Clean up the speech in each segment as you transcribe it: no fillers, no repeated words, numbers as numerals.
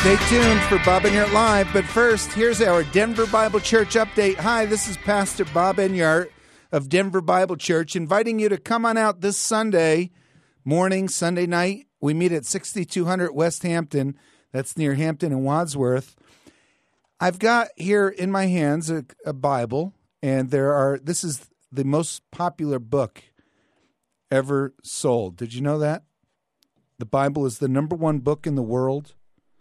Stay tuned for Bob Enyart Live, but first, here's our Denver Bible Church update. Hi, this is Pastor Bob Enyart of Denver Bible Church, inviting you to come on out this Sunday morning, Sunday night. We meet at 6200 West Hampton. That's near Hampton and Wadsworth. I've got here in my hands a Bible, and this is the most popular book ever sold. Did you know that? The Bible is the number one book in the world.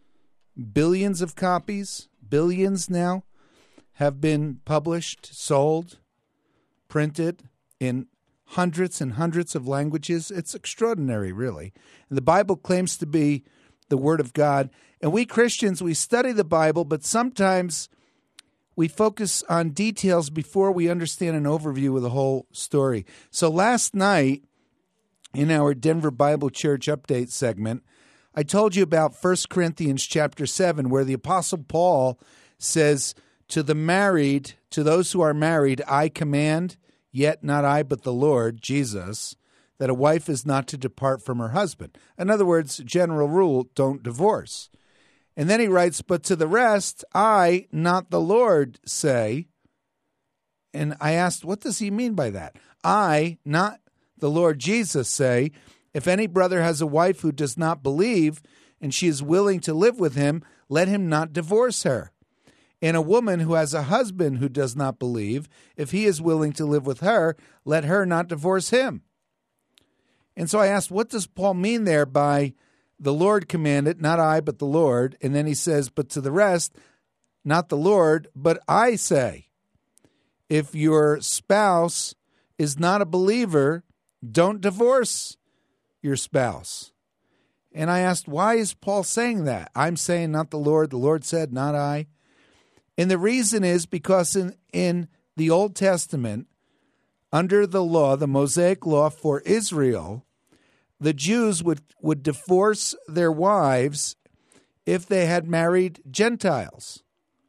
Billions of copies, billions now, have been published, sold, printed in hundreds and hundreds of languages. It's extraordinary, really. And the Bible claims to be the Word of God. And we Christians, we study the Bible, but sometimes we focus on details before we understand an overview of the whole story. So last night, in our Denver Bible Church update segment, I told you about 1 Corinthians chapter 7, where the Apostle Paul says, to those who are married, I command, yet not I, but the Lord, Jesus, that a wife is not to depart from her husband. In other words, general rule, don't divorce. And then he writes, but to the rest, I, not the Lord, say. And I asked, what does he mean by that? I, not the Lord Jesus, say, if any brother has a wife who does not believe, and she is willing to live with him, let him not divorce her. And a woman who has a husband who does not believe, if he is willing to live with her, let her not divorce him. And so I asked, what does Paul mean there by the Lord commanded, not I, but the Lord? And then he says, but to the rest, not the Lord, but I say. If your spouse is not a believer, don't divorce your spouse. And I asked, why is Paul saying that? I'm saying not the Lord said, not I. And the reason is because in the Old Testament, under the law, the Mosaic law for Israel, the Jews would divorce their wives if they had married Gentiles.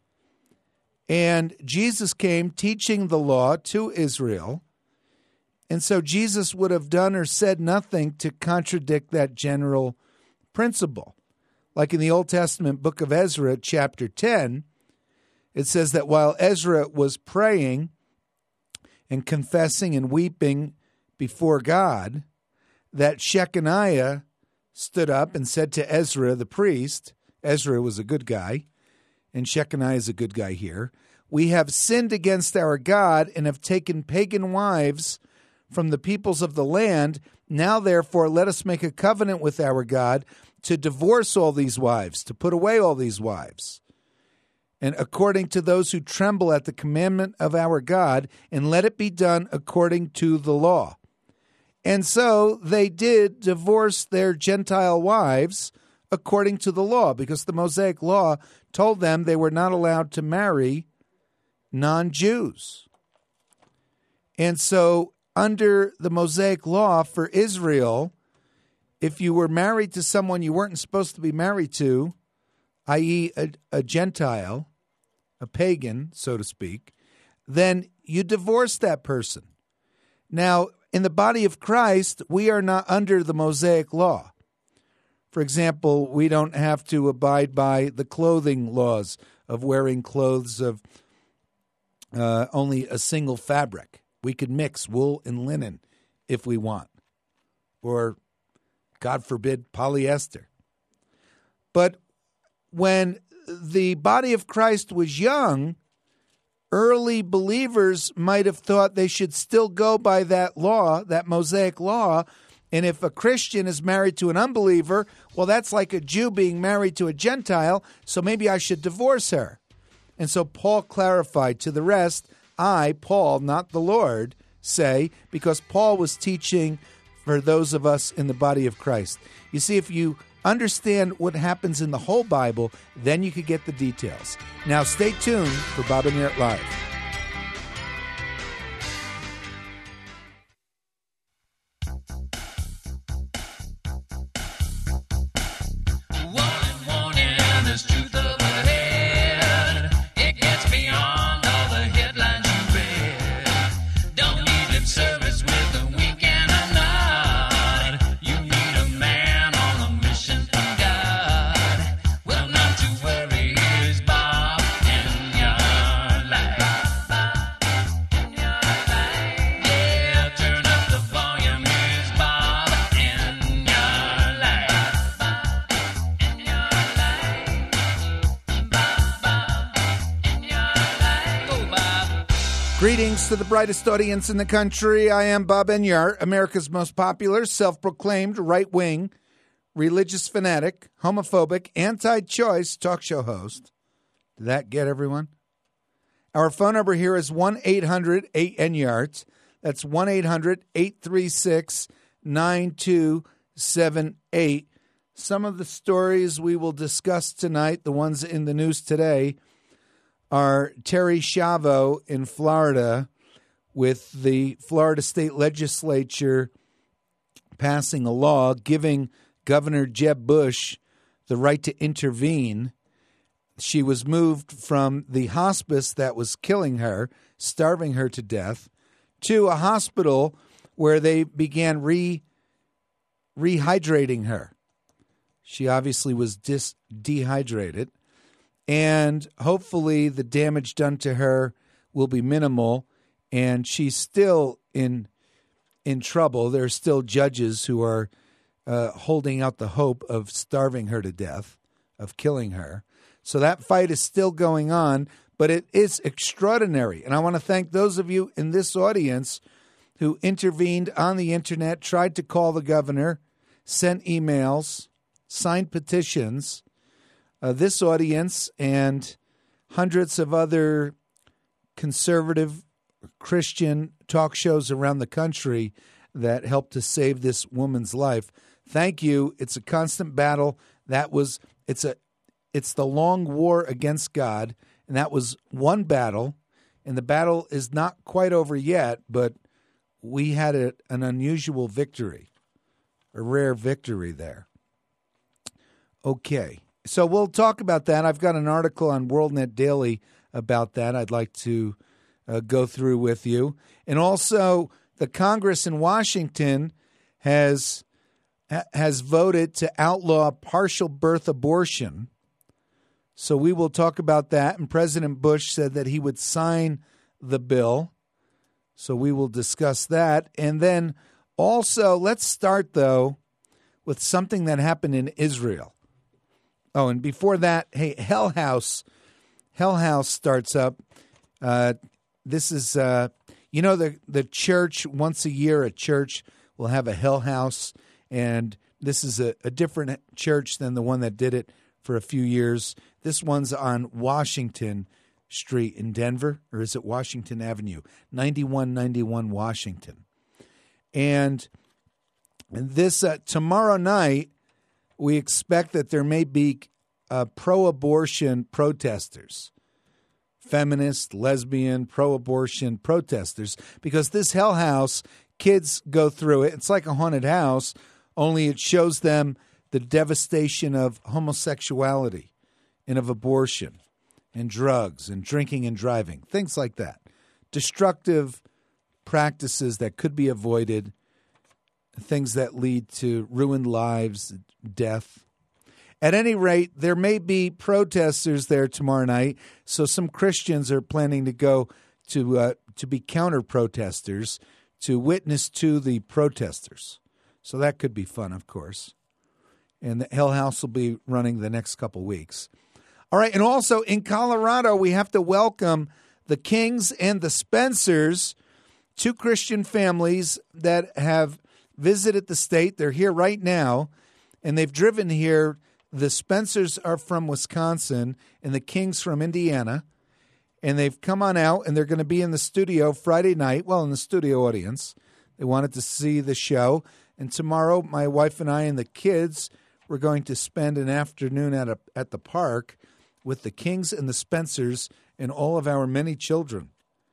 And Jesus came teaching the law to Israel. And so Jesus would have done or said nothing to contradict that general principle. Like in the Old Testament book of Ezra, chapter 10, it says that while Ezra was praying and confessing and weeping before God, that Shechaniah stood up and said to Ezra, the priest, Ezra was a good guy, and Shechaniah is a good guy here, we have sinned against our God and have taken pagan wives from the peoples of the land. Now, therefore, let us make a covenant with our God to divorce all these wives, to put away all these wives. And according to those who tremble at the commandment of our God, and let it be done according to the law. And so they did divorce their Gentile wives according to the law, because the Mosaic law told them they were not allowed to marry non-Jews. And so under the Mosaic law for Israel, if you were married to someone you weren't supposed to be married to, i.e. a Gentile, a pagan, so to speak, then you divorce that person. Now, in the body of Christ, we are not under the Mosaic law. For example, we don't have to abide by the clothing laws of wearing clothes of only a single fabric. We could mix wool and linen if we want, or, God forbid, polyester. But when the body of Christ was young, early believers might have thought they should still go by that law, that Mosaic law. And if a Christian is married to an unbeliever, well, that's like a Jew being married to a Gentile, so maybe I should divorce her. And so Paul clarified, to the rest, I, Paul, not the Lord, say, because Paul was teaching for those of us in the body of Christ. You see, if you understand what happens in the whole Bible, then you could get the details. Now stay tuned for Bob Enyart Live. Well, not to Greetings to the brightest audience in the country. I am Bob Enyart, America's most popular, self-proclaimed right-wing, religious fanatic, homophobic, anti-choice talk show host. Did that get everyone? Our phone number here is 1-800-8-ENYART. That's 1-800-836-9278. Some of the stories we will discuss tonight, the ones in the news today, are Terry Schiavo in Florida with the Florida State Legislature passing a law giving Governor Jeb Bush the right to intervene. She was moved from the hospice that was killing her, starving her to death, to a hospital where they began rehydrating her. She obviously was dehydrated. And hopefully the damage done to her will be minimal, and she's still in trouble. There are still judges who are holding out the hope of starving her to death, of killing her. So that fight is still going on, but it is extraordinary. And I want to thank those of you in this audience who intervened on the internet, tried to call the governor, sent emails, signed petitions. This audience and hundreds of other conservative Christian talk shows around the country that helped to save this woman's life. Thank you. It's a constant battle. It's the long war against God, and that was one battle, and the battle is not quite over yet, but we had an unusual victory, a rare victory there. Okay. So we'll talk about that. I've got an article on WorldNet Daily about that I'd like to go through with you. And also, the Congress in Washington has voted to outlaw partial birth abortion. So we will talk about that. And President Bush said that he would sign the bill. So we will discuss that. And then also, let's start, though, with something that happened in Israel. Oh, and before that, hey, Hell House starts up. This is, the church, once a year, a church will have a Hell House, and this is a different church than the one that did it for a few years. This one's on Washington Street in Denver, or is it Washington Avenue? 9191 Washington. And this, tomorrow night, we expect that there may be pro-abortion protesters, feminist, lesbian, pro-abortion protesters, because this Hell House, kids go through it. It's like a haunted house, only it shows them the devastation of homosexuality and of abortion and drugs and drinking and driving, things like that. Destructive practices that could be avoided, things that lead to ruined lives, death. At any rate, there may be protesters there tomorrow night, so some Christians are planning to go to be counter-protesters, to witness to the protesters. So that could be fun, of course. And the Hell House will be running the next couple weeks. All right, and also in Colorado, we have to welcome the Kings and the Spencers, two Christian families that have visited the state. They're here right now, and they've driven here. The Spencers are from Wisconsin, and the Kings from Indiana. And they've come on out, and they're going to be in the studio Friday night, well, in the studio audience. They wanted to see the show. And tomorrow, my wife and I and the kids, we're going to spend an afternoon at the park with the Kings and the Spencers and all of our many children.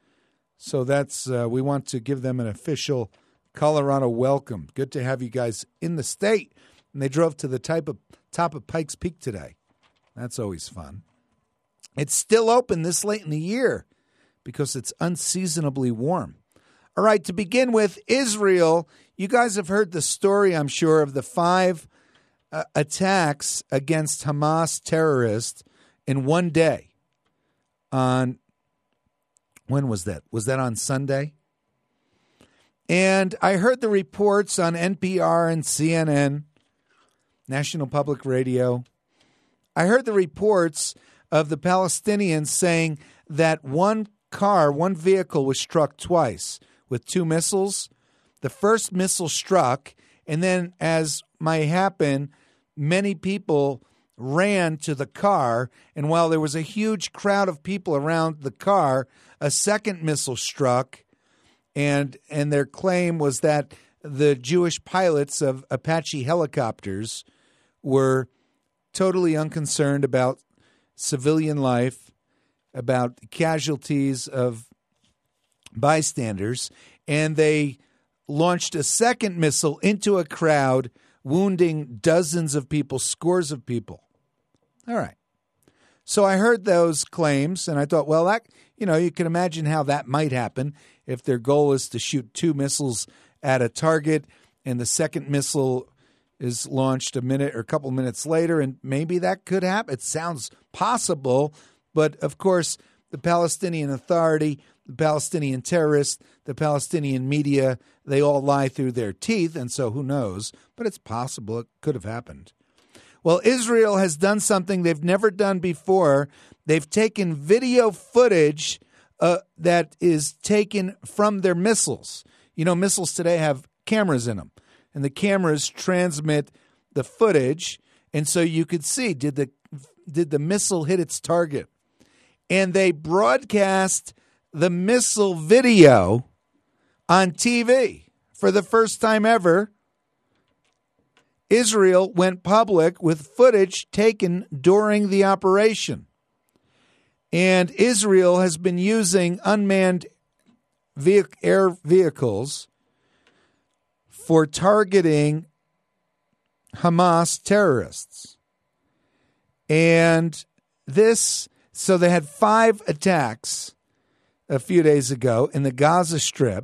So that's we want to give them an official Colorado welcome. Good to have you guys in the state. And they drove to the top of Pikes Peak today. That's always fun. It's still open this late in the year because it's unseasonably warm. All right, to begin with, Israel. You guys have heard the story, I'm sure, of the 5 attacks against Hamas terrorists in one day. When was that? Was that on Sunday? And I heard the reports on NPR and CNN, National Public Radio. I heard the reports of the Palestinians saying that one car, one vehicle was struck twice with two missiles. The first missile struck, and then, as might happen, many people ran to the car, and while there was a huge crowd of people around the car, a second missile struck, and their claim was that the Jewish pilots of Apache helicopters were totally unconcerned about civilian life, about casualties of bystanders, and they launched a second missile into a crowd, wounding dozens of people, scores of people. All right. So I heard those claims, and I thought, well, that, you can imagine how that might happen if their goal is to shoot two missiles at a target, and the second missile is launched a minute or a couple minutes later, and maybe that could happen. It sounds possible, but of course, the Palestinian Authority, the Palestinian terrorists, the Palestinian media, they all lie through their teeth, and so who knows? But it's possible. It could have happened. Well, Israel has done something they've never done before. They've taken video footage that is taken from their missiles. Missiles today have cameras in them, and the cameras transmit the footage, and so you could see, did the missile hit its target? And they broadcast the missile video on TV for the first time ever. Israel went public with footage taken during the operation. And Israel has been using unmanned air vehicles for targeting Hamas terrorists. And so they had 5 attacks a few days ago in the Gaza Strip.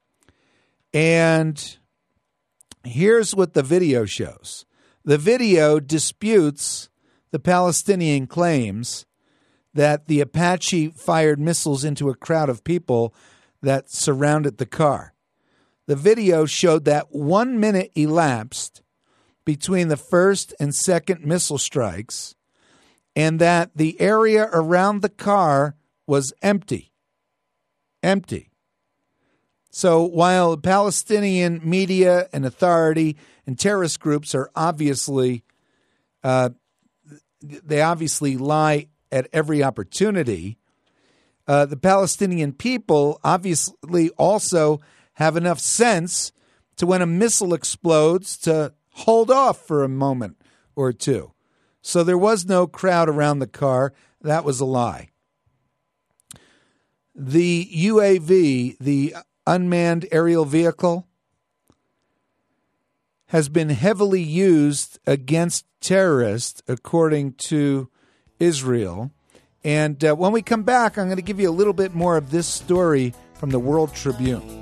And here's what the video shows. The video disputes the Palestinian claims that the Apache fired missiles into a crowd of people that surrounded the car. The video showed that 1 minute elapsed between the first and second missile strikes, and that the area around the car was empty. Empty. So while Palestinian media and authority and terrorist groups are obviously lie at every opportunity, the Palestinian people obviously also have enough sense to, when a missile explodes, to hold off for a moment or two. So there was no crowd around the car. That was a lie. The UAV, the unmanned aerial vehicle, has been heavily used against terrorists, according to Israel. And when we come back, I'm going to give you a little bit more of this story from the World Tribune.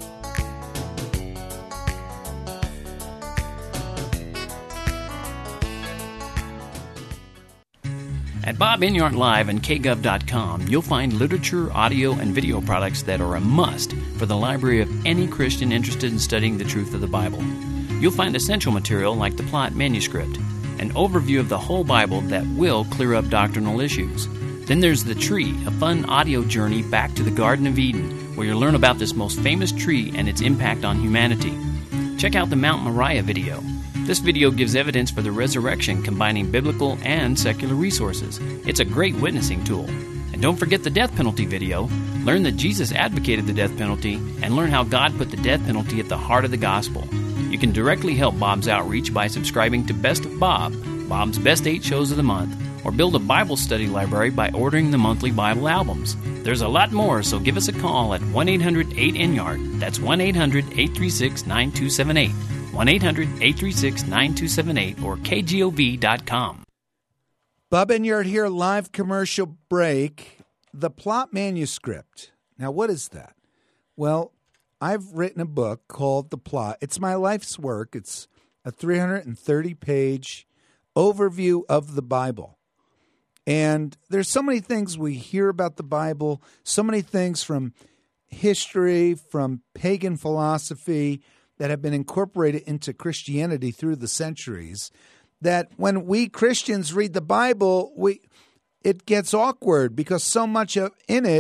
At Bob Enyart Live and KGov.com, you'll find literature, audio, and video products that are a must for the library of any Christian interested in studying the truth of the Bible. You'll find essential material like the Plot manuscript, an overview of the whole Bible that will clear up doctrinal issues. Then there's The Tree, a fun audio journey back to the Garden of Eden, where you'll learn about this most famous tree and its impact on humanity. Check out the Mount Moriah video. This video gives evidence for the resurrection, combining biblical and secular resources. It's a great witnessing tool. And don't forget the death penalty video. Learn that Jesus advocated the death penalty, and learn how God put the death penalty at the heart of the gospel. You can directly help Bob's outreach by subscribing to Best of Bob, Bob's Best 8 Shows of the Month, or build a Bible study library by ordering the monthly Bible albums. There's a lot more, so give us a call at 1-800-8-ENYARD. That's 1-800-836-9278. 1-800-836-9278 or kgov.com. Bob Enyart here, live commercial break. The Plot manuscript. Now, what is that? Well, I've written a book called The Plot. It's my life's work. It's a 330-page overview of the Bible. And there's so many things we hear about the Bible, so many things from history, from pagan philosophy, that have been incorporated into Christianity through the centuries, that when we Christians read the Bible, it gets awkward because so much in it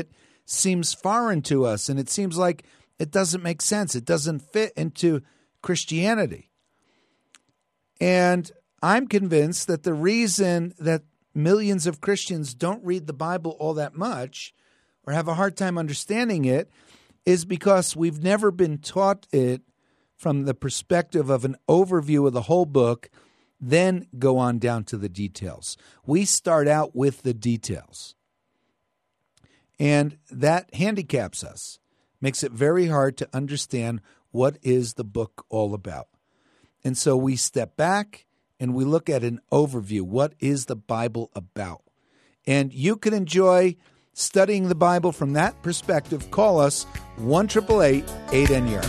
seems foreign to us, and it seems like it doesn't make sense. It doesn't fit into Christianity. And I'm convinced that the reason that millions of Christians don't read the Bible all that much or have a hard time understanding it is because we've never been taught it from the perspective of an overview of the whole book, then go on down to the details. We start out with the details. And that handicaps us, makes it very hard to understand what is the book all about. And so we step back and we look at an overview. What is the Bible about? And you can enjoy studying the Bible from that perspective. Call us 1-888-8NYARD.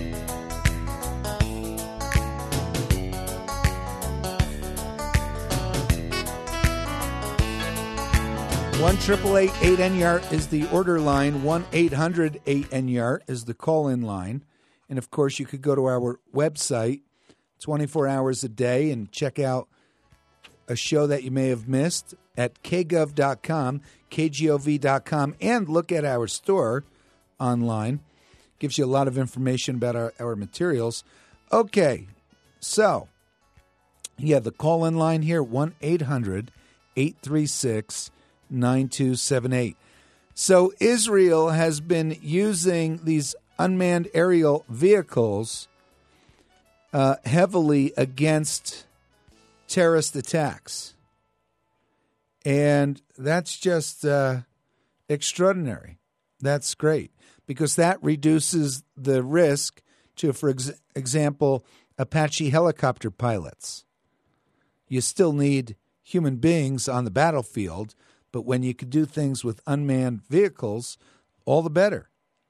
1-888-8NYARD is the order line. 1-800-8NYARD is the call-in line. And, of course, you could go to our website 24 hours a day and check out a show that you may have missed at kgov.com, kgov.com, and look at our store online. Gives you a lot of information about our materials. Okay, so you have the call-in line here, 1-800-836-9278. So Israel has been using these unmanned aerial vehicles heavily against terrorist attacks. And that's just extraordinary. That's great because that reduces the risk to, for example, Apache helicopter pilots. You still need human beings on the battlefield, but when you could do things with unmanned vehicles, all the better.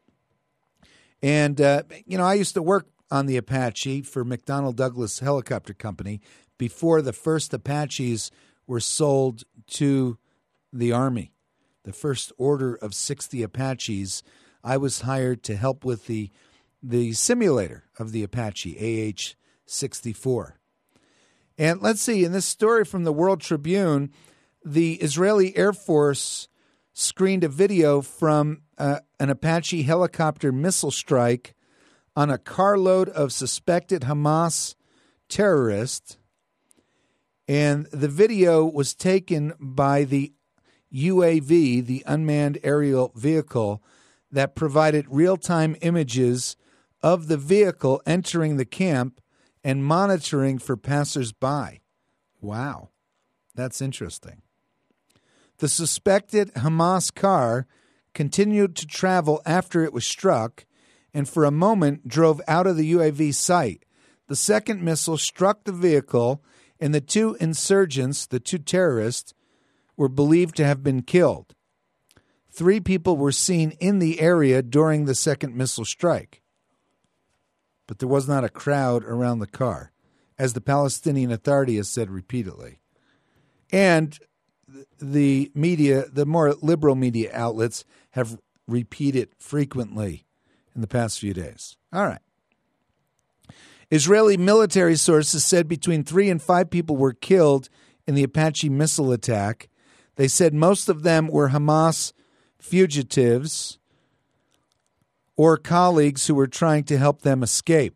And, I used to work on the Apache for McDonnell Douglas Helicopter Company before the first Apaches were sold to the Army. The first order of 60 Apaches, I was hired to help with the simulator of the Apache, AH-64. And let's see, in this story from the World Tribune, the Israeli Air Force screened a video from an Apache helicopter missile strike on a carload of suspected Hamas terrorists. And the video was taken by the UAV, the unmanned aerial vehicle, that provided real-time images of the vehicle entering the camp and monitoring for passers-by. Wow, that's interesting. The suspected Hamas car continued to travel after it was struck and for a moment drove out of the UAV sight. The second missile struck the vehicle, and the two insurgents, the two terrorists, were believed to have been killed. 3 people were seen in the area during the second missile strike. But there was not a crowd around the car, as the Palestinian Authority has said repeatedly. And the media, the more liberal media outlets, have repeated frequently in the past few days. All right. Israeli military sources said between 3 and 5 people were killed in the Apache missile attack. They said most of them were Hamas fugitives or colleagues who were trying to help them escape.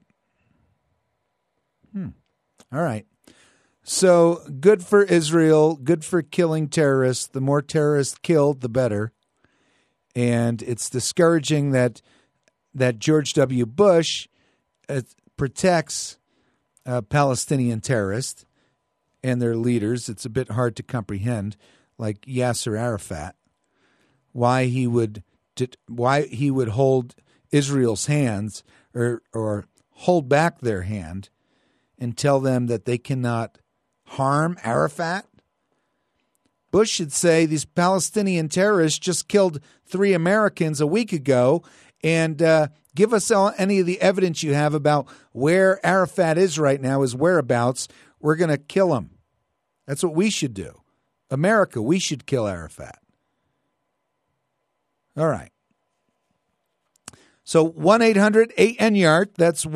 All right. So good for Israel, good for killing terrorists. The more terrorists killed, the better. And it's discouraging that George W. Bush protects Palestinian terrorists and their leaders. It's a bit hard to comprehend, like Yasser Arafat, why he would hold Israel's hands or hold back their hand and tell them that they cannot harm Arafat. Bush should say these Palestinian terrorists just killed 3 Americans a week ago, and give us any of the evidence you have about where Arafat is right now, his whereabouts. We're going to kill him. That's what we should do. America, we should kill Arafat. All right. So 1-800-8NYARD. That's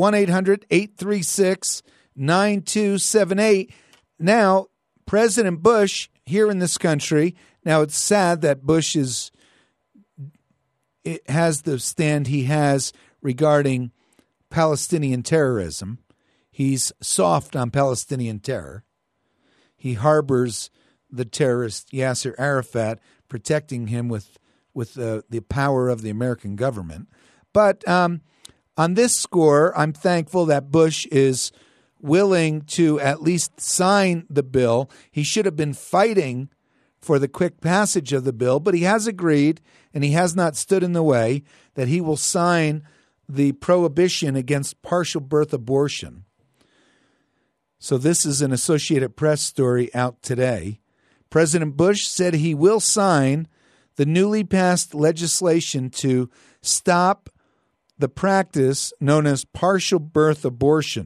1-800-836-9278. Now, President Bush here in this country, now it's sad that Bush is it has the stand he has regarding Palestinian terrorism. He's soft on Palestinian terror. He harbors the terrorist Yasser Arafat, protecting him with the power of the American government. But on this score, I'm thankful that Bush is willing to at least sign the bill. He should have been fighting for the quick passage of the bill, but he has agreed, and he has not stood in the way, that he will sign the prohibition against partial birth abortion. So this is an Associated Press story out today. President Bush said he will sign the newly passed legislation to stop the practice known as partial birth abortion.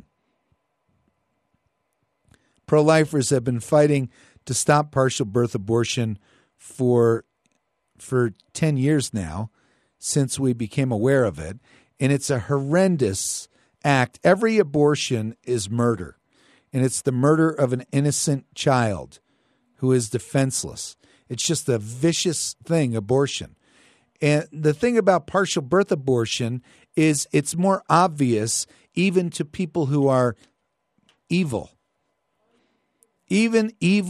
Pro-lifers have been fighting to stop partial birth abortion for 10 years now, since we became aware of it, and it's a horrendous act. Every abortion is murder, and it's the murder of an innocent child who is defenseless. It's just a vicious thing, abortion. And the thing about partial birth abortion is it's more obvious even to people who are evil. Even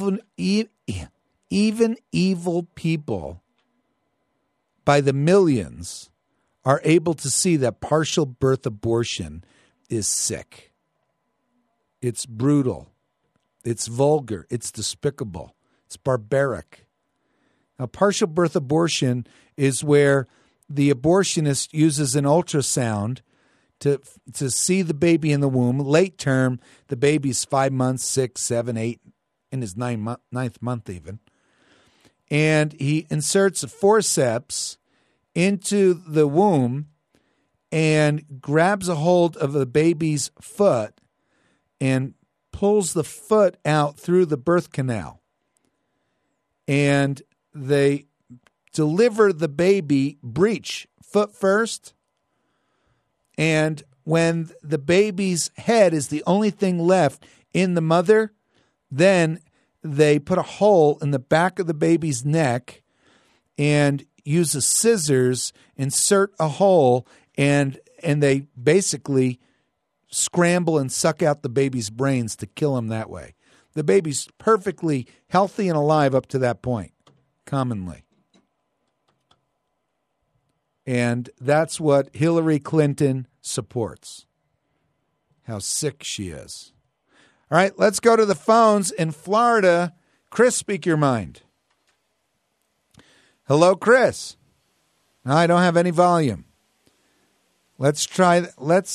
evil people by the millions are able to see that partial birth abortion is sick. It's brutal. It's vulgar. It's despicable. It's barbaric. Now, partial birth abortion is where the abortionist uses an ultrasound to see the baby in the womb. Late term, the baby's 5 months, 6, 7, 8, in his ninth month even. And he inserts a forceps into the womb and grabs a hold of the baby's foot and pulls the foot out through the birth canal. And they deliver the baby breech, foot first. And when the baby's head is the only thing left in the mother, then they put a hole in the back of the baby's neck and use a scissors, insert a hole, and they basically scramble and suck out the baby's brains to kill him that way. The baby's perfectly healthy and alive up to that point, commonly. And that's what Hillary Clinton supports. How sick she is. All right, let's go to the phones in Florida. Chris, speak your mind. Hello, Chris. No, I don't have any volume. Let's try. Let's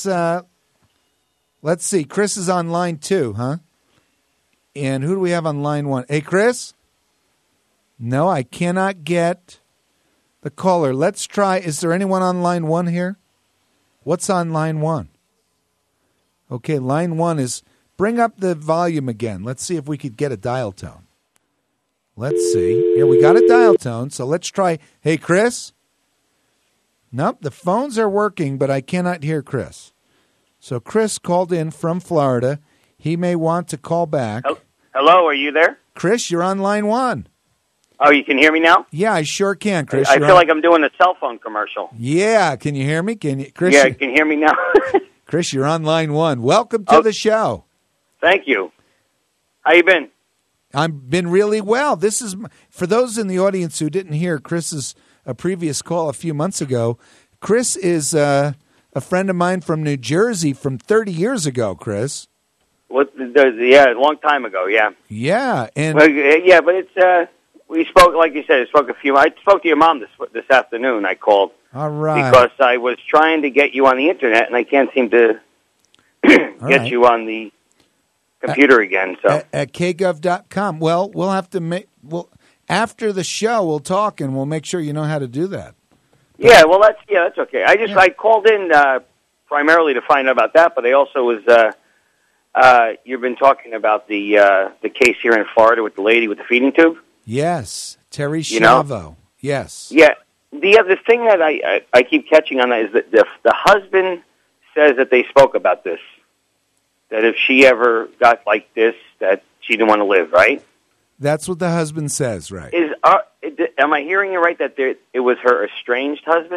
see. Chris is on line 2, huh? And who do we have on line 1? Hey, Chris? No, I cannot get the caller. Let's try. Is there anyone on line 1 here? What's on line 1? Okay, line 1 is, bring up the volume again. Let's see if we could get a dial tone. Let's see. Yeah, we got a dial tone, so let's try. Hey, Chris? Nope, the phones are working, but I cannot hear Chris. So Chris called in from Florida. He may want to call back. Hello, are you there? Chris, you're on line 1. Oh, you can hear me now? Yeah, I sure can, Chris. I feel like I'm doing a cell phone commercial. Yeah, can you hear me? Chris? Yeah, you can hear me now. Chris, you're on line 1. Welcome to the show. Thank you. How you been? I've been really well. This is, for those in the audience who didn't hear Chris's previous call a few months ago, Chris is a friend of mine from New Jersey from 30 years ago, Chris. Yeah, a long time ago, yeah. Yeah. And but it's, we spoke, like you said, I spoke to your mom this afternoon, I called. All right. Because I was trying to get you on the Internet, and I can't seem to get you on the computer again. So at kgov.com. Well, we'll have to after the show we'll talk and we'll make sure you know how to do that. But, that's okay. I called in primarily to find out about that, but I also was you've been talking about the case here in Florida with the lady with the feeding tube. Yes, Terri Schiavo. Yes. Yeah. The other thing that I keep catching on that is that the husband says that they spoke about this. That if she ever got like this, that she didn't want to live, right? That's what the husband says, right? Am I hearing you right that it was her estranged husband?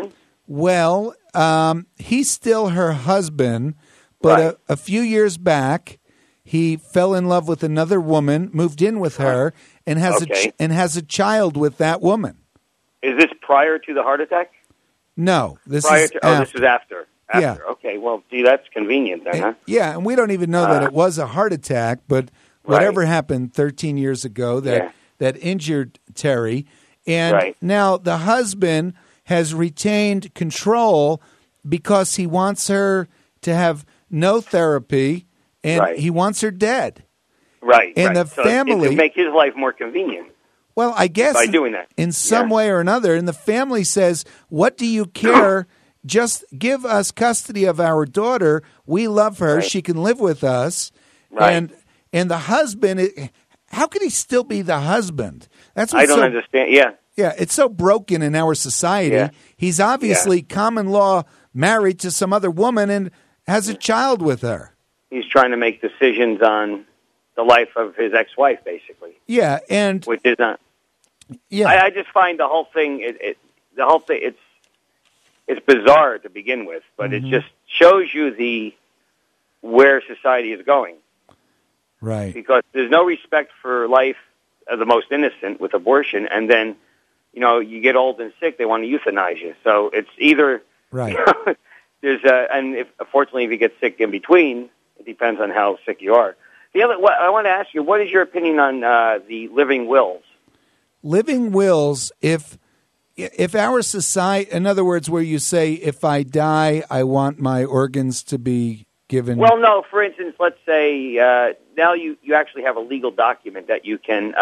Well, he's still her husband, but Right. a few years back, he fell in love with another woman, moved in with her, and has Okay. has a child with that woman. Is this prior to the heart attack? No, this Prior is to? after. Oh, this is after. After. Yeah. Okay. Well, gee, that's convenient then, huh? Yeah, and we don't even know that it was a heart attack, but whatever happened 13 years ago that injured Terry, and Right. now the husband has retained control because he wants her to have no therapy, and Right. he wants her dead. Right. And right. the So family- it would make his life more convenient Well, I guess by doing that. in some Yeah. way or another, and the family says, "What do you care? Just give us custody of our daughter. We love her. Right. She can live with us." Right. And the husband, how can he still be the husband? That's what's I don't understand. Yeah. Yeah, it's so broken in our society. Yeah. He's obviously common law married to some other woman and has a child with her. He's trying to make decisions on the life of his ex-wife, basically, Yeah, and which is not. yeah, I just find the whole thing. It's bizarre to begin with, but Mm-hmm. it just shows you where society is going. right. Because there's no respect for life of the most innocent with abortion, and then you get old and sick, they want to euthanize you. So it's either Right. Unfortunately, if you get sick in between, it depends on how sick you are. I want to ask you, what is your opinion on the living wills? Living wills, if our society, in other words, where you say, if I die, I want my organs to be given. Well, no. For instance, let's say now you actually have a legal document that you can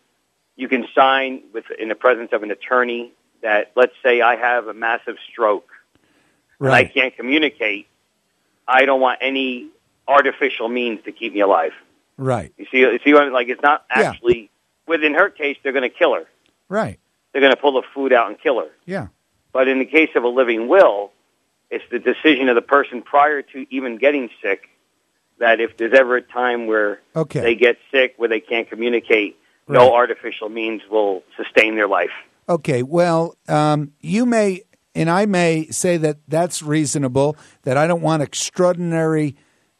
sign in the presence of an attorney. That, let's say I have a massive stroke and I right. can't communicate. I don't want any artificial means to keep me alive. Right. You see what I mean? Like, it's not actually. Within her case, they're going to kill her. Right. They're going to pull the food out and kill her. Yeah. But in the case of a living will, it's the decision of the person prior to even getting sick that if there's ever a time where Okay. they get sick, where they can't communicate, Right. no artificial means will sustain their life. Okay. Well, you may, and I may say that that's reasonable, that I don't want extraordinary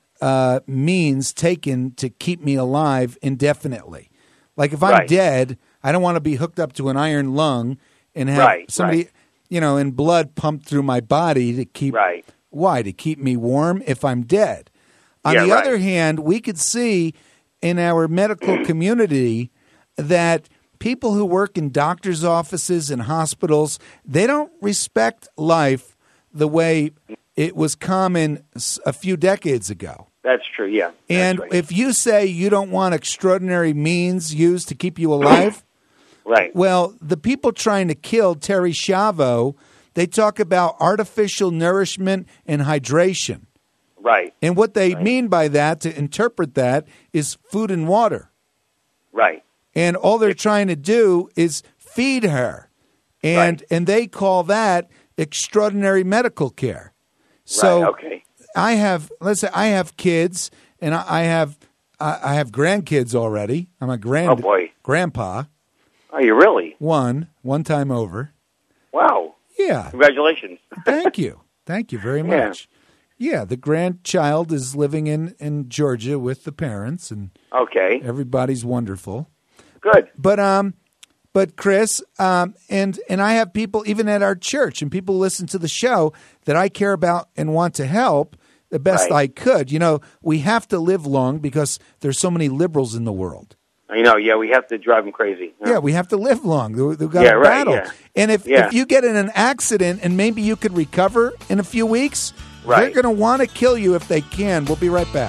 means taken to keep me alive indefinitely. Like if I'm Right. dead, I don't want to be hooked up to an iron lung and have Right, somebody, and blood pumped through my body to keep. Right. Why? To keep me warm if I'm dead. On Yeah, the right. other hand, we could see in our medical community that people who work in doctors' offices and hospitals, they don't respect life the way it was common a few decades ago. That's true, yeah. That's And right. if you say you don't want extraordinary means used to keep you alive, Right. well, the people trying to kill Terry Schiavo, they talk about artificial nourishment and hydration. Right. And what they mean by that, to interpret that, is food and water. Right. And all they're trying to do is feed her. And they call that extraordinary medical care. So Right. Okay. let's say I have kids, and I have grandkids already. I'm a Oh, boy. grandpa. Are you really? One time over. Wow. Yeah. Congratulations. Thank you. Thank you very Yeah. much. Yeah, the grandchild is living in Georgia with the parents, and Okay. everybody's wonderful. Good. But Chris, and I have people even at our church, and people listen to the show that I care about and want to help the best Right. I could. We have to live long because there's so many liberals in the world. I know, yeah, we have to drive them crazy. Yeah, we have to live long. They've got Yeah, to right, battle. yeah. And if Yeah. you get in an accident and maybe you could recover in a few weeks, Right. they're going to want to kill you if they can. We'll be right back.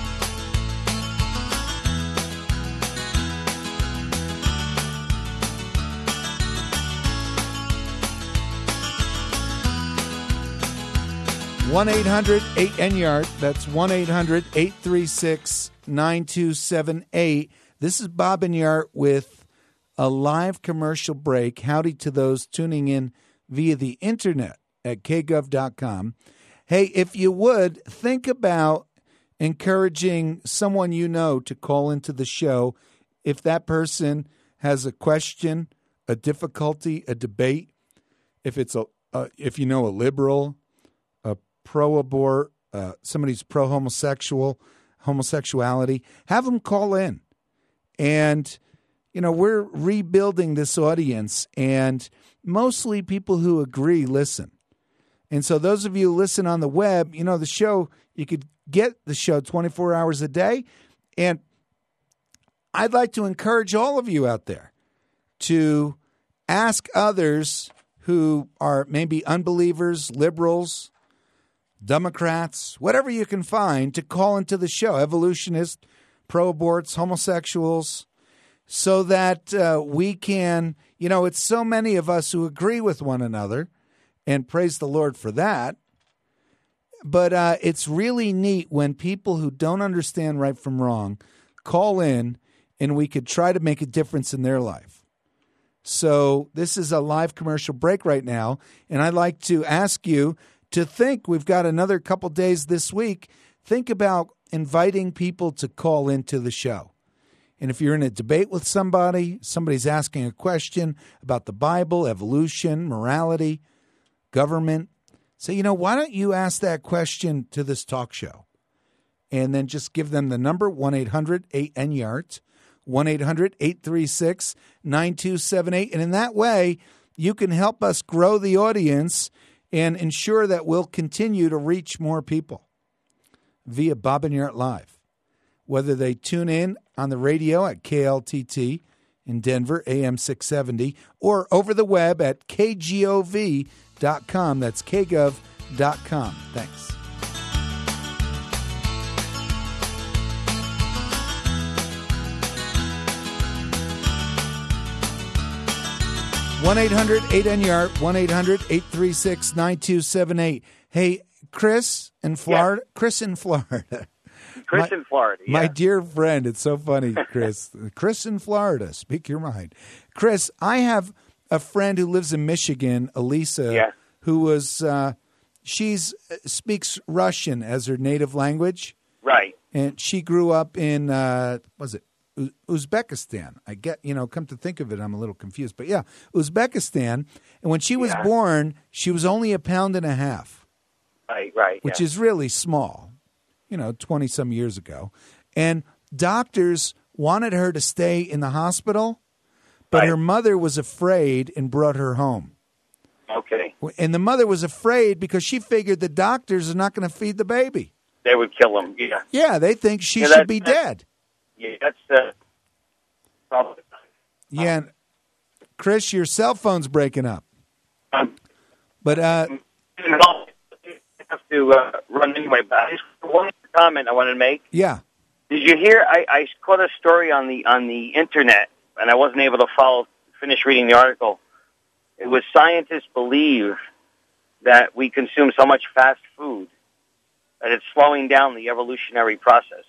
One 800-8NYARD. That's 1-800-836-9278. This is Bob and Yart with a live commercial break. Howdy to those tuning in via the internet at kgov.com. Hey, if you would, think about encouraging someone you know to call into the show if that person has a question, a difficulty, a debate, if it's if you know a liberal, a pro-abort, somebody's homosexuality, have them call in. And, we're rebuilding this audience, and mostly people who agree listen. And so those of you who listen on the web, the show, you could get the show 24 hours a day. And I'd like to encourage all of you out there to ask others who are maybe unbelievers, liberals, Democrats, whatever you can find, to call into the show, evolutionists, pro-aborts, homosexuals, so that we can, it's so many of us who agree with one another, and praise the Lord for that. But it's really neat when people who don't understand right from wrong call in, and we could try to make a difference in their life. So this is a live commercial break right now, and I'd like to ask you to think. We've got another couple days this week. Think about inviting people to call into the show. And if you're in a debate with somebody's asking a question about the Bible, evolution, morality, government, say, why don't you ask that question to this talk show? And then just give them the number, 1-800-8NYART, 1-800-836-9278. And in that way, you can help us grow the audience and ensure that we'll continue to reach more people via Bob and Yart Live. Whether they tune in on the radio at KLTT in Denver, AM 670, or over the web at kgov.com. That's kgov.com. Thanks. One 800-8NYART, 1-800-836-9278. Hey, Chris in Florida. Yes. Chris in Florida. In Florida. Yeah. My dear friend, it's so funny, Chris. Chris in Florida. Speak your mind. Chris, I have a friend who lives in Michigan, Elisa, who was speaks Russian as her native language. Right. And she grew up in Uzbekistan. I get, come to think of it, I'm a little confused. But yeah, Uzbekistan. And when she was born, she was only 1.5 pounds. Right. Which is really small, 20-some years ago. And doctors wanted her to stay in the hospital, but her mother was afraid and brought her home. Okay. And the mother was afraid because she figured the doctors are not going to feed the baby. They would kill him, yeah. Yeah, they think she should be dead. Yeah, that's the problem. Yeah, Chris, your cell phone's breaking up. But I have to run anyway. But one comment I wanted to make. Yeah. Did you hear? I caught a story on the internet, and I wasn't able to finish reading the article. It was scientists believe that we consume so much fast food that it's slowing down the evolutionary process.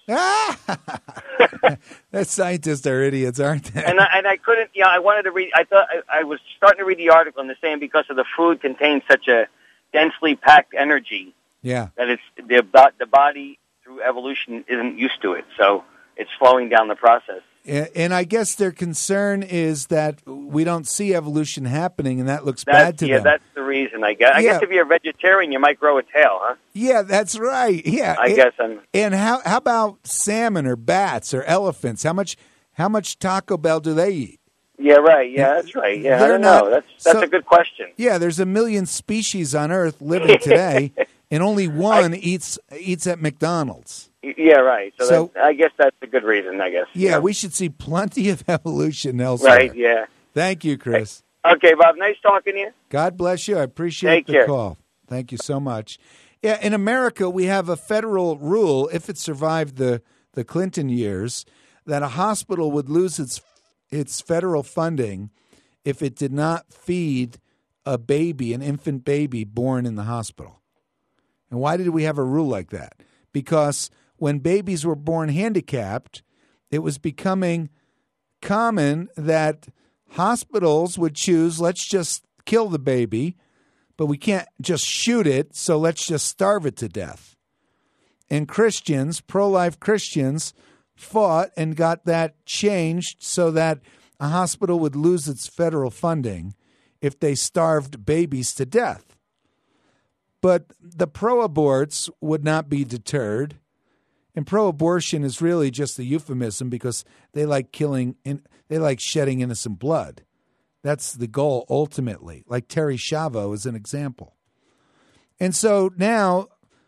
That scientists are idiots, aren't they? And I couldn't. I wanted to read. I thought I was starting to read the article, and they're saying because of the food contains such a densely packed energy, that it's the body through evolution isn't used to it, so it's slowing down the process. And I guess their concern is that we don't see evolution happening, and that looks bad to them. Yeah, that's the reason, I guess. I guess if you're a vegetarian, you might grow a tail, huh? Yeah, that's right. Yeah, I guess. And how about salmon or bats or elephants? How much Taco Bell do they eat? Yeah, right. Yeah, that's right. Yeah, I don't know. That's a good question. Yeah, there's 1 million species on Earth living today, and only one eats at McDonald's. Yeah, right. So I guess that's a good reason, I guess. Yeah, we should see plenty of evolution elsewhere. Right, yeah. Thank you, Chris. Okay, Bob, nice talking to you. God bless you. I appreciate the call. Thank you so much. Yeah, in America, we have a federal rule, if it survived the Clinton years, that a hospital would lose its federal funding if it did not feed a baby, an infant baby born in the hospital. And why did we have a rule like that? Because when babies were born handicapped, it was becoming common that hospitals would choose, let's just kill the baby, but we can't just shoot it, so let's just starve it to death. And Christians, pro-life Christians, fought and got that changed so that a hospital would lose its federal funding if they starved babies to death. But the pro-aborts would not be deterred. And pro-abortion is really just a euphemism because they like they like shedding innocent blood. That's the goal ultimately, like Terry Schiavo is an example. And so now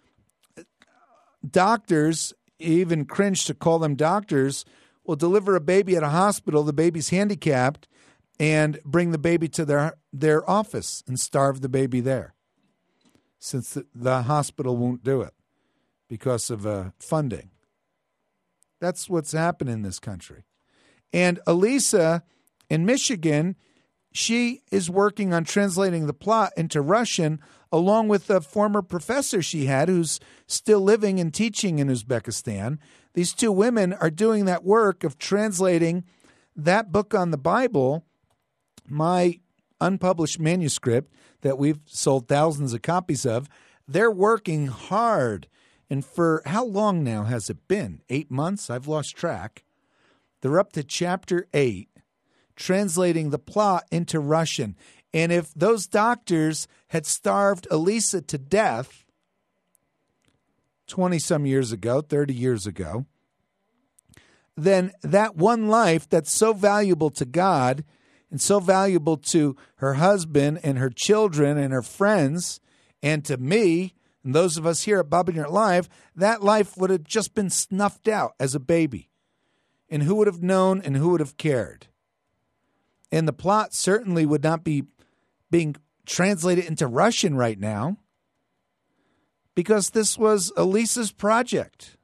doctors, even cringe to call them doctors, will deliver a baby at a hospital, the baby's handicapped, and bring the baby to their office and starve the baby there, since the hospital won't do it because of funding. That's what's happened in this country. And Elisa in Michigan, she is working on translating the plot into Russian along with a former professor she had who's still living and teaching in Uzbekistan. These two women are doing that work of translating that book on the Bible, my unpublished manuscript that we've sold thousands of copies of. They're working hard. And for how long now has it been? 8 months? I've lost track. They're up to chapter 8, translating the plot into Russian. And if those doctors had starved Elisa to death 20-some years ago, 30 years ago, then that one life that's so valuable to God and so valuable to her husband and her children and her friends and to me and those of us here at Bob and Your Live, that life would have just been snuffed out as a baby. And who would have known and who would have cared? And the plot certainly would not be being translated into Russian right now because this was Elisa's project.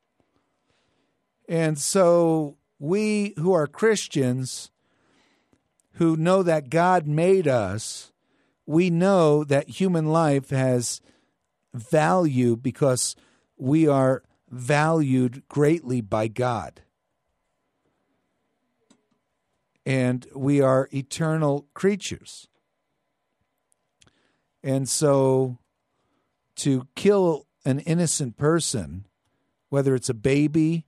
And so we who are Christians, who know that God made us, we know that human life has value because we are valued greatly by God. And we are eternal creatures. And so to kill an innocent person, whether it's a baby,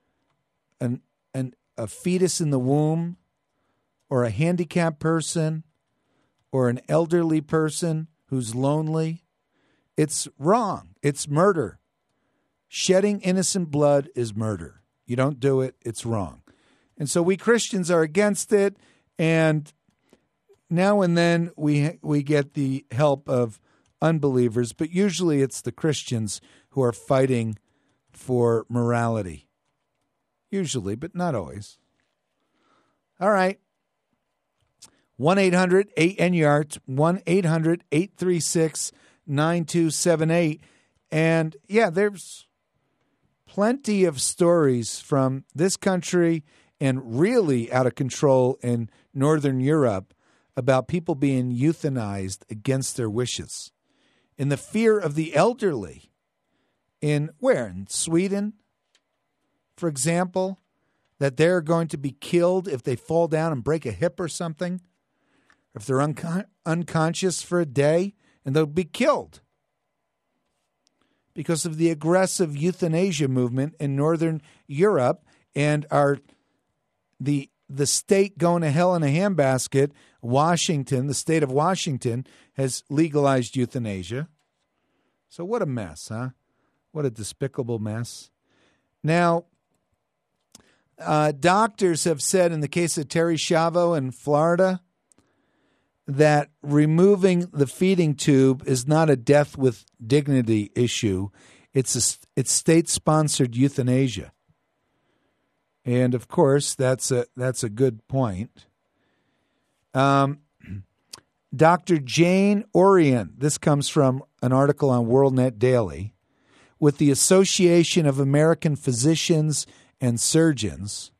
a fetus in the womb, or a handicapped person, or an elderly person who's lonely, it's wrong. It's murder. Shedding innocent blood is murder. You don't do it, it's wrong. And so we Christians are against it, and now and then we get the help of unbelievers, but usually it's the Christians who are fighting for morality. Usually, but not always. All right. 1-800-8NYART, 1-800-836-9278. And, yeah, there's plenty of stories from this country and really out of control in Northern Europe about people being euthanized against their wishes. In the fear of the elderly. In where? In Sweden, for example, that they're going to be killed if they fall down and break a hip or something. If they're unconscious for a day, and they'll be killed because of the aggressive euthanasia movement in Northern Europe, and the state going to hell in a handbasket, Washington, the state of Washington, has legalized euthanasia. So what a mess, huh? What a despicable mess. Now, doctors have said in the case of Terry Schiavo in Florida that removing the feeding tube is not a death with dignity issue. It's state-sponsored euthanasia. And, of course, that's a good point. Dr. Jane Orion, this comes from an article on WorldNet Daily, with the Association of American Physicians and Surgeons,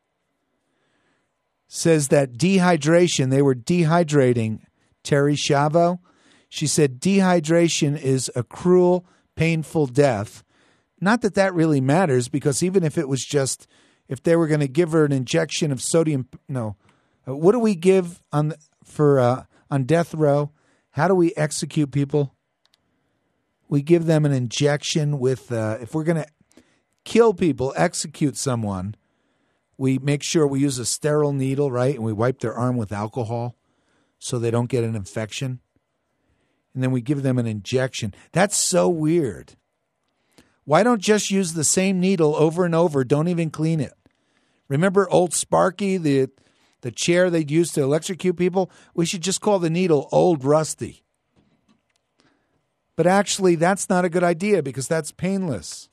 says that dehydration, they were dehydrating Terry Schiavo. She said dehydration is a cruel, painful death. Not that that really matters, because even if it was just, if they were going to give her an injection of sodium, what do we give on death row? How do we execute people? We give them an injection with, if we're going to kill people, execute someone, we make sure we use a sterile needle, right? And we wipe their arm with alcohol. so they don't get an infection. And then we give them an injection. That's so weird. Why don't just use the same needle over and over? Don't even clean it. Remember old Sparky, the chair they'd use to electrocute people? We should just call the needle Old Rusty. But actually, that's not a good idea because that's painless.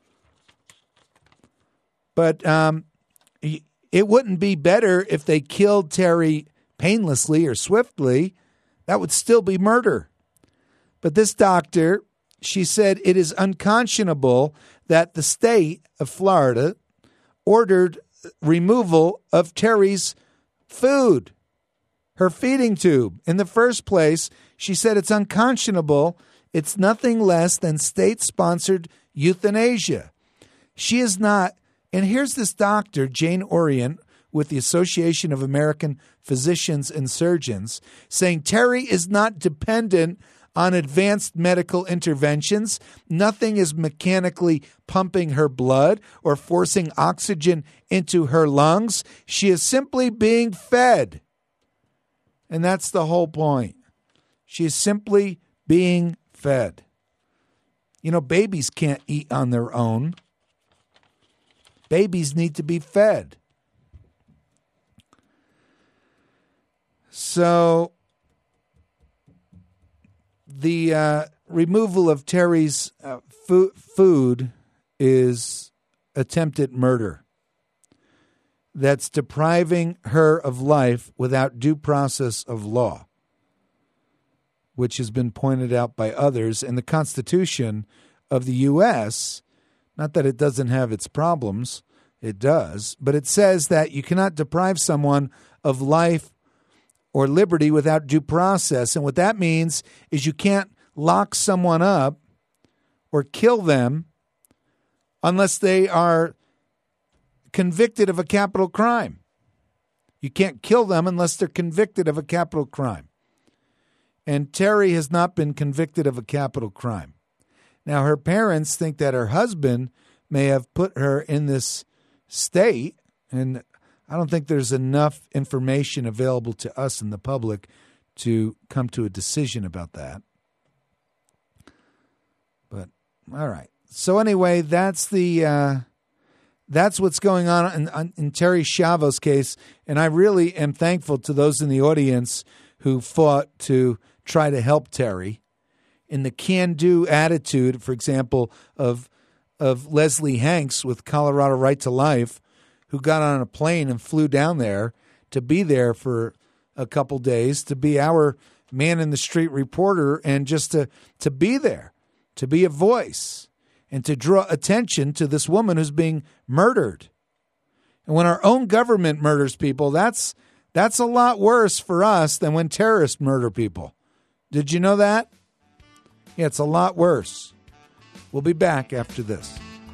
But it wouldn't be better if they killed Terry painlessly or swiftly. That would still be murder. But this doctor, she said it is unconscionable that the state of Florida ordered removal of Terry's food, her feeding tube. In the first place, she said it's unconscionable. It's nothing less than state-sponsored euthanasia. She is not, and here's this doctor, Jane Orient, with the Association of American Physicians and Surgeons, saying Terry is not dependent on advanced medical interventions. Nothing is mechanically pumping her blood or forcing oxygen into her lungs. She is simply being fed. And that's the whole point. She is simply being fed. You know, babies can't eat on their own. Babies need to be fed. So the removal of Terry's food is attempted murder. That's depriving her of life without due process of law, which has been pointed out by others. And the Constitution of the U.S., not that it doesn't have its problems, it does, but it says that you cannot deprive someone of life or liberty without due process. And what that means is you can't lock someone up or kill them unless they are convicted of a capital crime. You can't kill them unless they're convicted of a capital crime. And Terry has not been convicted of a capital crime. Now, her parents think that her husband may have put her in this state, and I don't think there's enough information available to us in the public to come to a decision about that. But all right. So anyway, that's what's going on in Terry Schiavo's case, and I really am thankful to those in the audience who fought to try to help Terry. In the can-do attitude, for example, of Leslie Hanks with Colorado Right to Life, who got on a plane and flew down there to be there for a couple days, to be our man-in-the-street reporter, and just to be there, to be a voice, and to draw attention to this woman who's being murdered. And when our own government murders people, that's a lot worse for us than when terrorists murder people. Did you know that? Yeah, it's a lot worse. We'll be back after this.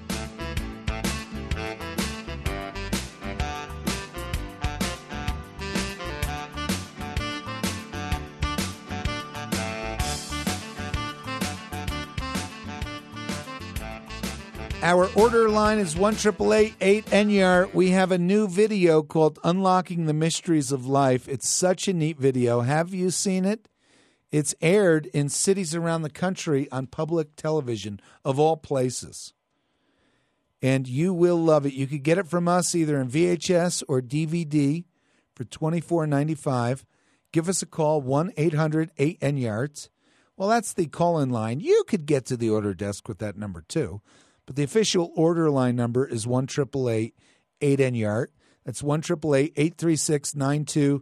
Our order line is 1-888-8NER. We have a new video called Unlocking the Mysteries of Life. It's such a neat video. Have you seen it? It's aired in cities around the country on public television, of all places. And you will love it. You could get it from us either in VHS or DVD for $24.95. Give us a call, 1-800-8NYARDS. Well, that's the call-in line. You could get to the order desk with that number, too. But the official order line number is 1-888-8NYARD. That's 1-888-836-9278,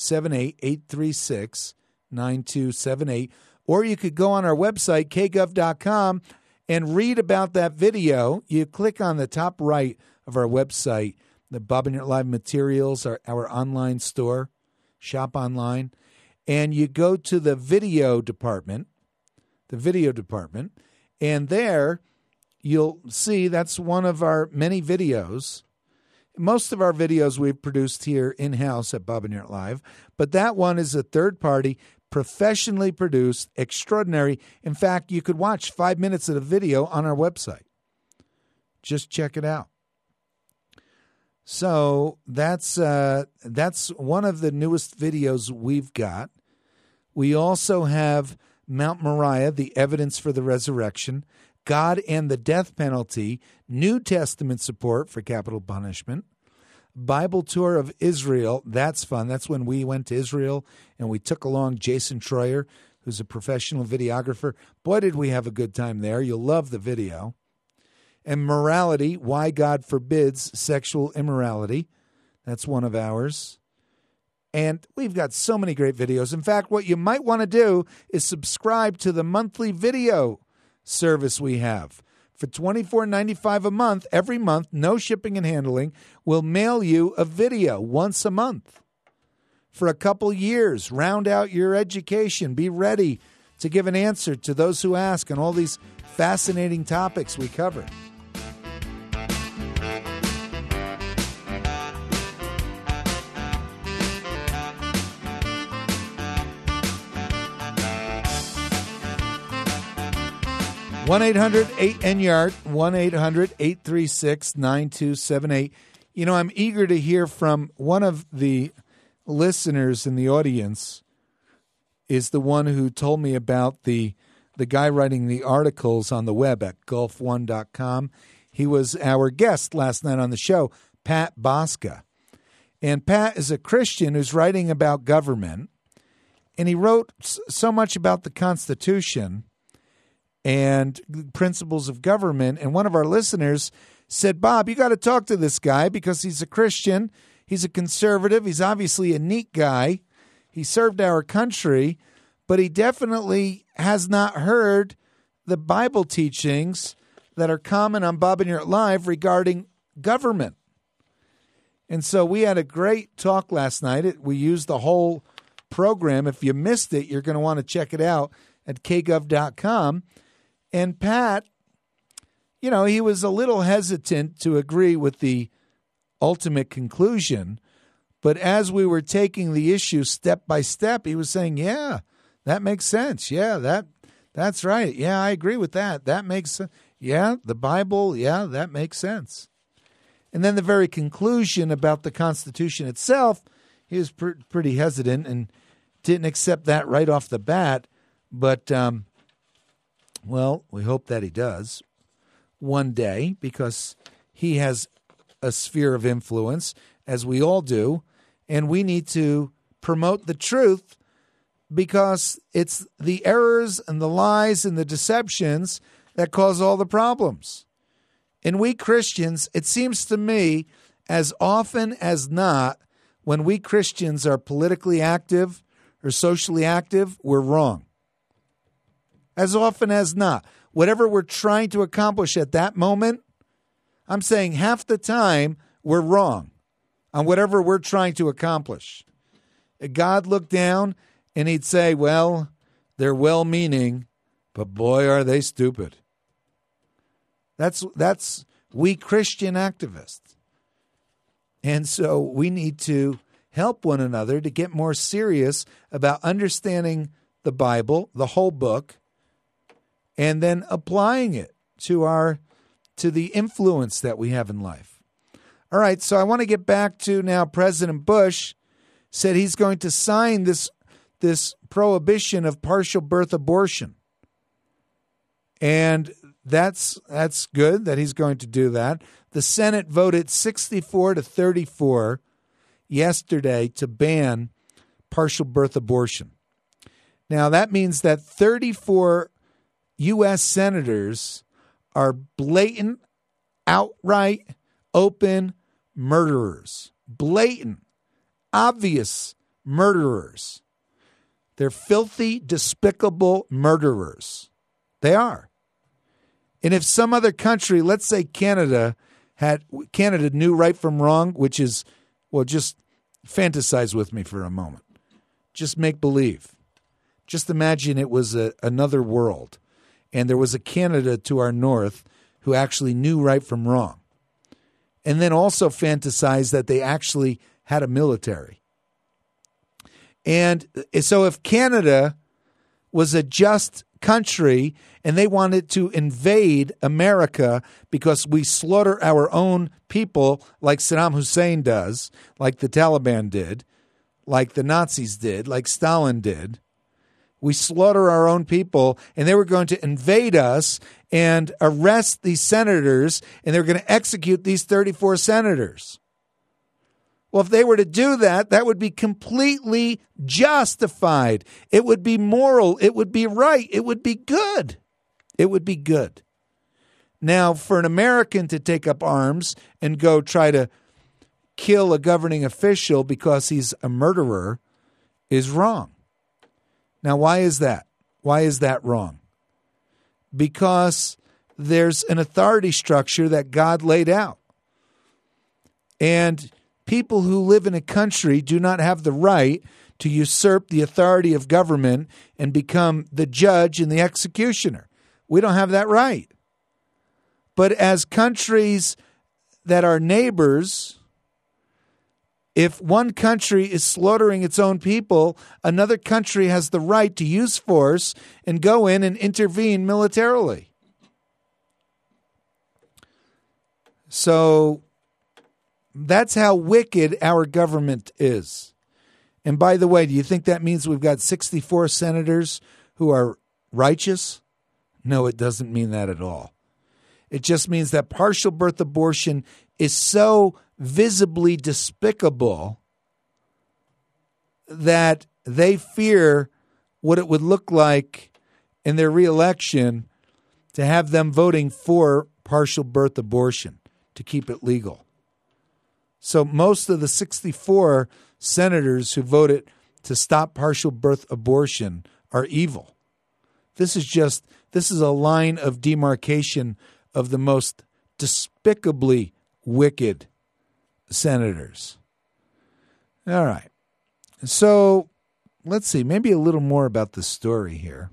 836-9278. Or you could go on our website, kgov.com, and read about that video. You click on the top right of our website, the Bob and Yurt Live materials, our online store, shop online, and you go to the video department, and there you'll see that's one of our many videos. Most of our videos we've produced here in-house at Bob and Yurt Live, but that one is a third-party, professionally produced, extraordinary. In fact, you could watch 5 minutes of the video on our website. Just check it out. So that's one of the newest videos we've got. We also have Mount Moriah, the evidence for the resurrection, God and the death penalty, New Testament support for capital punishment, Bible tour of Israel. That's fun. That's when we went to Israel and we took along Jason Troyer, who's a professional videographer. Boy, did we have a good time there. You'll love the video. And morality, why God forbids sexual immorality. That's one of ours. And we've got so many great videos. In fact, what you might want to do is subscribe to the monthly video service we have. For $24.95 a month, every month, no shipping and handling, we'll mail you a video once a month. For a couple years, round out your education. Be ready to give an answer to those who ask on all these fascinating topics we cover. One 800-8NYARD, 1-800-836-9278. You know, I'm eager to hear from one of the listeners in the audience is the one who told me about the guy writing the articles on the web at gulf1.com. He was our guest last night on the show, Pat Bosca. And Pat is a Christian who's writing about government, and he wrote so much about the Constitution and principles of government. And one of our listeners said, Bob, you got to talk to this guy because he's a Christian. He's a conservative. He's obviously a neat guy. He served our country, but he definitely has not heard the Bible teachings that are common on Bob and Yurt Live regarding government. And so we had a great talk last night. We used the whole program. If you missed it, you're going to want to check it out at kgov.com. And Pat, you know, he was a little hesitant to agree with the ultimate conclusion. But as we were taking the issue step by step, he was saying, yeah, that makes sense. Yeah, that's right. Yeah, I agree with that. That makes sense. Yeah, the Bible, yeah, that makes sense. And then the very conclusion about the Constitution itself, he was pretty hesitant and didn't accept that right off the bat. But, well, we hope that he does one day because he has a sphere of influence, as we all do, and we need to promote the truth because it's the errors and the lies and the deceptions that cause all the problems. And we Christians, it seems to me, as often as not, when we Christians are politically active or socially active, we're wrong. As often as not. Whatever we're trying to accomplish at that moment, I'm saying half the time we're wrong on whatever we're trying to accomplish. God looked down and he'd say, well, they're well-meaning, but boy, are they stupid. That's we Christian activists. And so we need to help one another to get more serious about understanding the Bible, the whole book, and then applying it to the influence that we have in life. All right, so I want to get back to now President Bush said he's going to sign this prohibition of partial birth abortion. And that's good that he's going to do that. The Senate voted 64-34 yesterday to ban partial birth abortion. Now, that means that 34 U.S. senators are blatant, outright, open murderers. Blatant, obvious murderers. They're filthy, despicable murderers. They are. And if some other country, let's say Canada knew right from wrong, which is, well, just fantasize with me for a moment. Just make believe. Just imagine it was another world. And there was a Canada to our north who actually knew right from wrong. And then also fantasize that they actually had a military. And so if Canada was a just country and they wanted to invade America because we slaughter our own people like Saddam Hussein does, like the Taliban did, like the Nazis did, like Stalin did. We slaughter our own people, and they were going to invade us and arrest these senators, and they were going to execute these 34 senators. Well, if they were to do that, that would be completely justified. It would be moral. It would be right. It would be good. It would be good. Now, for an American to take up arms and go try to kill a governing official because he's a murderer is wrong. Now, why is that? Why is that wrong? Because there's an authority structure that God laid out. And people who live in a country do not have the right to usurp the authority of government and become the judge and the executioner. We don't have that right. But as countries that are neighbors, if one country is slaughtering its own people, another country has the right to use force and go in and intervene militarily. So that's how wicked our government is. And by the way, do you think that means we've got 64 senators who are righteous? No, it doesn't mean that at all. It just means that partial birth abortion is so visibly despicable that they fear what it would look like in their reelection to have them voting for partial birth abortion to keep it legal. So most of the 64 senators who voted to stop partial birth abortion are evil. This is a line of demarcation of the most despicably wicked senators. All right. So let's see, maybe a little more about the story here.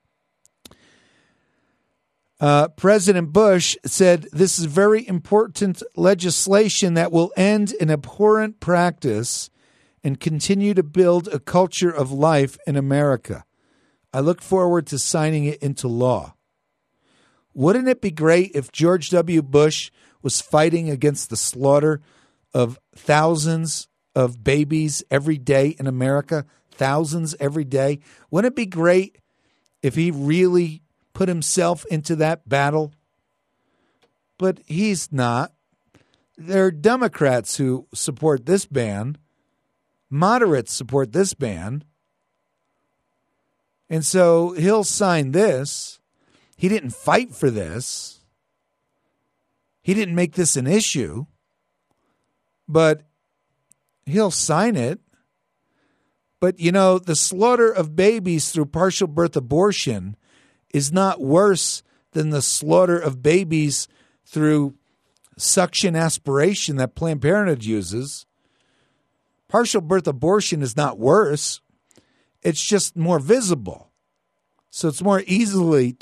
President Bush said this is very important legislation that will end an abhorrent practice and continue to build a culture of life in America. I look forward to signing it into law. Wouldn't it be great if George W. Bush was fighting against the slaughter of thousands of babies every day in America? Thousands every day. Wouldn't it be great if he really put himself into that battle? But he's not. There are Democrats who support this ban. Moderates support this ban. And so he'll sign this. He didn't fight for this. He didn't make this an issue. But he'll sign it. But, you know, the slaughter of babies through partial birth abortion is not worse than the slaughter of babies through suction aspiration that Planned Parenthood uses. Partial birth abortion is not worse. It's just more visible. So it's more easily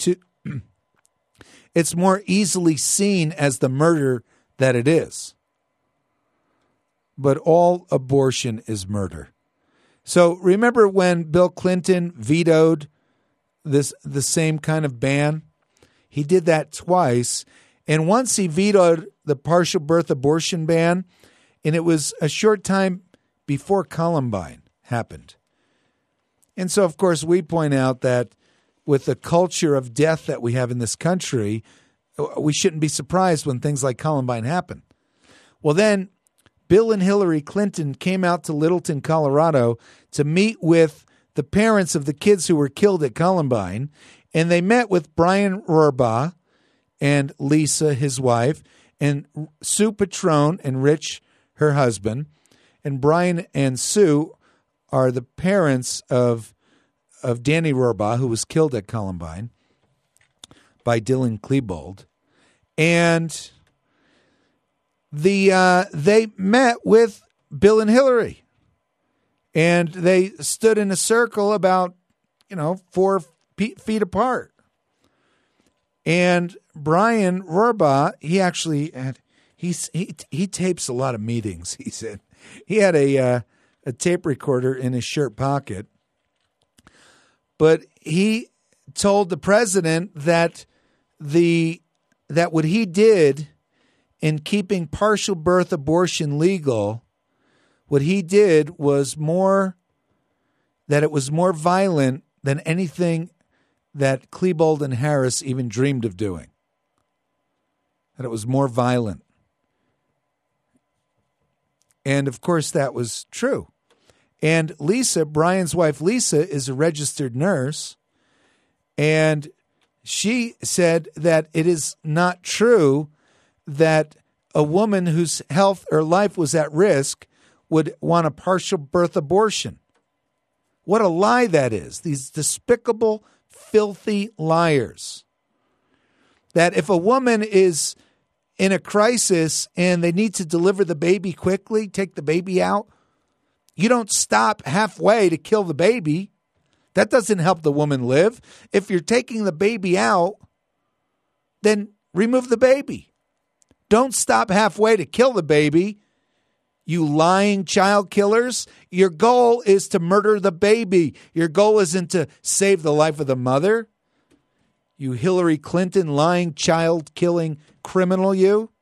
seen as the murder that it is. But all abortion is murder. So remember when Bill Clinton vetoed the same kind of ban? He did that twice. And once he vetoed the partial birth abortion ban, and it was a short time before Columbine happened. And so, of course, we point out that with the culture of death that we have in this country, we shouldn't be surprised when things like Columbine happen. Well, then Bill and Hillary Clinton came out to Littleton, Colorado to meet with the parents of the kids who were killed at Columbine, and they met with Brian Rohrbaugh and Lisa, his wife, and Sue Patrone and Rich, her husband. And Brian and Sue are the parents of Danny Rohrbaugh, who was killed at Columbine by Dylan Klebold. And they met with Bill and Hillary. And they stood in a circle about, 4 feet apart. And Brian Rohrbaugh, he actually had, he tapes a lot of meetings, he said. He had a tape recorder in his shirt pocket. But he told the president that what he did in keeping partial birth abortion legal, what he did was it was more violent than anything that Klebold and Harris even dreamed of doing. That it was more violent. And, of course, that was true. And Lisa, Brian's wife Lisa, is a registered nurse, and she said that it is not true that a woman whose health or life was at risk would want a partial birth abortion. What a lie that is. These despicable, filthy liars. That if a woman is in a crisis and they need to deliver the baby quickly, take the baby out, you don't stop halfway to kill the baby. That doesn't help the woman live. If you're taking the baby out, then remove the baby. Don't stop halfway to kill the baby. You lying child killers. Your goal is to murder the baby. Your goal isn't to save the life of the mother. You Hillary Clinton lying child killing criminal, you.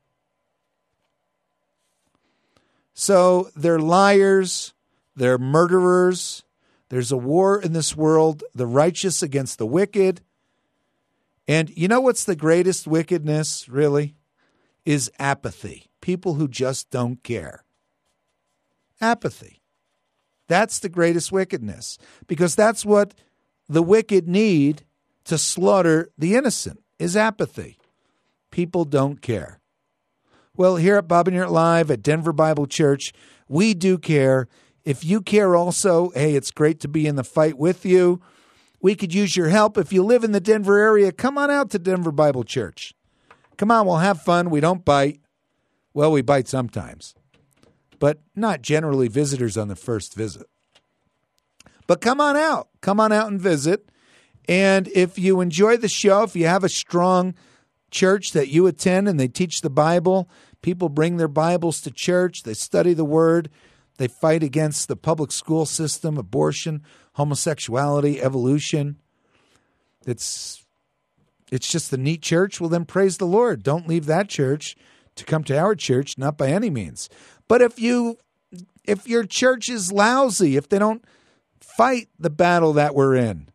So they're liars. They're murderers. There's a war in this world, the righteous against the wicked. And you know what's the greatest wickedness, really? Is apathy. People who just don't care. Apathy. That's the greatest wickedness, because that's what the wicked need to slaughter the innocent, is apathy. People don't care. Well, here at Bob and Yurt Live at Denver Bible Church, we do care. If you care also, hey, it's great to be in the fight with you. We could use your help. If you live in the Denver area, come on out to Denver Bible Church. Come on, we'll have fun. We don't bite. Well, we bite sometimes, but not generally visitors on the first visit. But come on out. Come on out and visit. And if you enjoy the show, if you have a strong church that you attend and they teach the Bible, people bring their Bibles to church, they study the Word, they fight against the public school system, abortion, homosexuality, evolution. It's just a neat church. Well, then praise the Lord. Don't leave that church to come to our church, not by any means. But if your church is lousy, if they don't fight the battle that we're in,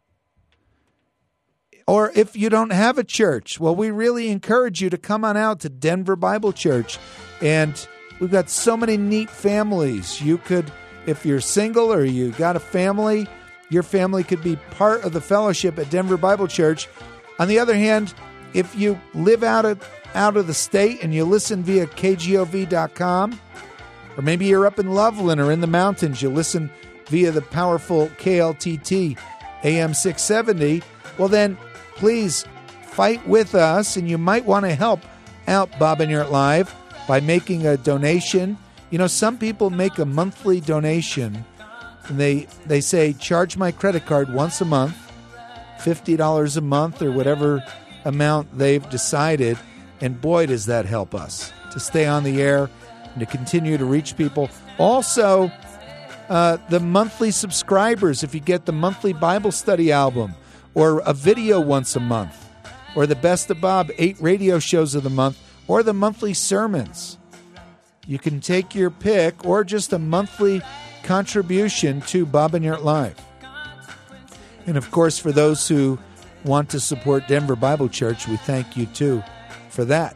or if you don't have a church, well, we really encourage you to come on out to Denver Bible Church. And we've got so many neat families. You could, if you're single or you got a family, your family could be part of the fellowship at Denver Bible Church. On the other hand, if you live out of the state and you listen via KGOV.com, or maybe you're up in Loveland or in the mountains, you listen via the powerful KLTT AM 670, well then, please fight with us, and you might want to help out Bob and Yurt Live by making a donation. You know, some people make a monthly donation, and they say, charge my credit card once a month, $50 a month or whatever amount they've decided, and boy, does that help us to stay on the air and to continue to reach people. Also, the monthly subscribers, if you get the monthly Bible study album, or a video once a month, or the Best of Bob 8 radio shows of the month, or the monthly sermons. You can take your pick, or just a monthly contribution to Bob and Yurt Live. And of course, for those who want to support Denver Bible Church, we thank you too for that.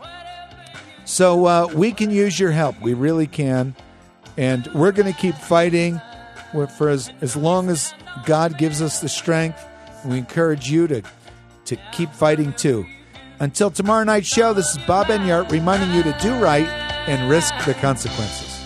So we can use your help. We really can. And we're going to keep fighting for as long as God gives us the strength. We encourage you to keep fighting too. Until tomorrow night's show, this is Bob and Yurt reminding you to do right and risk the consequences.